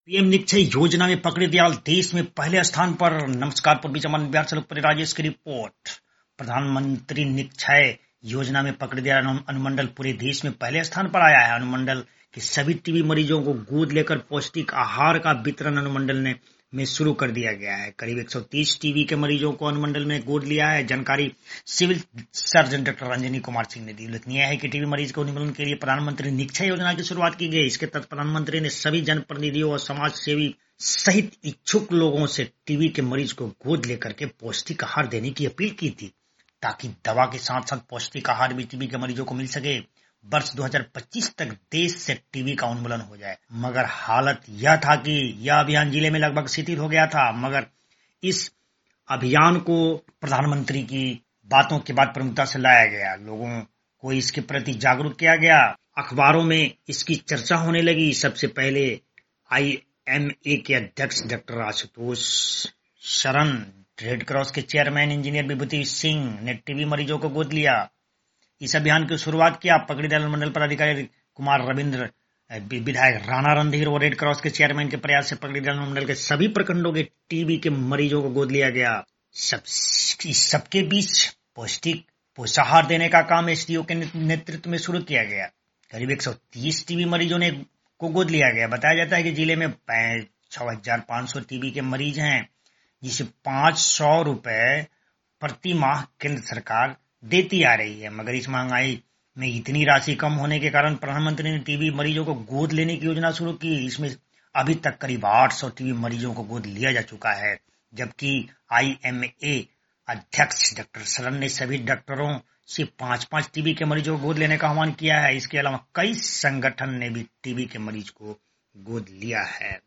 PM Nikshay योजना में पकड़े दयाल देश में पहले स्थान पर। नमस्कार, पूर्वी चंपारण बिहार से लोकप्रिय राजेश की रिपोर्ट। प्रधानमंत्री निक्षय योजना में पकड़े दयाल अनुमंडल पूरे देश में पहले स्थान पर आया है। अनुमंडल के सभी टीबी मरीजों को गोद लेकर पौष्टिक आहार का वितरण अनुमंडल में शुरू कर दिया गया है। करीब 130 टीबी के मरीजों को अनुमंडल में गोद लिया है। जानकारी civil surgeon doctor Anjani Kumar Singh ने दी। उल्लेखनीय है कि टीबी मरीज के उन्मूलन के लिए प्रधानमंत्री निक्षय योजना की शुरुआत की गई। इसके तहत प्रधानमंत्री ने सभी जनप्रतिनिधियों और समाज सेवी सहित इच्छुक लोगों से टीबी के मरीज को गोद लेकर के पौष्टिक आहार देने की अपील की थी, ताकि दवा के साथ साथ पौष्टिक आहार भी टीबी के मरीजों को मिल सके। वर्ष 2025 तक देश से टीबी का उन्मूलन हो जाए। मगर हालत यह था कि यह अभियान जिले में लगभग शिथिल हो गया था। मगर इस अभियान को प्रधानमंत्री की बातों के बाद प्रमुखता से लाया गया। लोगों को इसके प्रति जागरूक किया गया। अखबारों में इसकी चर्चा होने लगी। सबसे पहले IMA के अध्यक्ष doctor Ashutosh Sharan, red cross के चेयरमैन इंजीनियर विभूति सिंह ने टीबी मरीजों को गोद लिया। इस अभियान की शुरुआत किया। पकड़ी दयाल मंडल पर अधिकारी कुमार रविंद्र, विधायक राणा रणधीर और रेड क्रॉस के चेयरमैन के प्रयास से पकड़ी दयाल मंडल के सभी प्रखंडों के टीबी के मरीजों को गोद लिया गया। सबके बीच पौष्टिक पोषाहार देने का काम SDO के नेतृत्व में शुरू किया गया। करीब 130 टीबी मरीजों ने को गोद लिया गया। बताया जाता है कि जिले में 6,500 टीबी के मरीज हैं, जिसे 500 रुपए प्रति माह केंद्र सरकार देती आ रही है। मगर इस महंगाई में इतनी राशि कम होने के कारण प्रधानमंत्री ने टीबी मरीजों को गोद लेने की योजना शुरू की। इसमें अभी तक करीब 800 टीबी मरीजों को गोद लिया जा चुका है। जबकि IMA अध्यक्ष डॉक्टर शरण ने सभी डॉक्टरों से 5-5 टीबी के मरीजों को गोद लेने का आह्वान किया है। इसके अलावा कई संगठन ने भी टीबी के मरीज को गोद लिया है।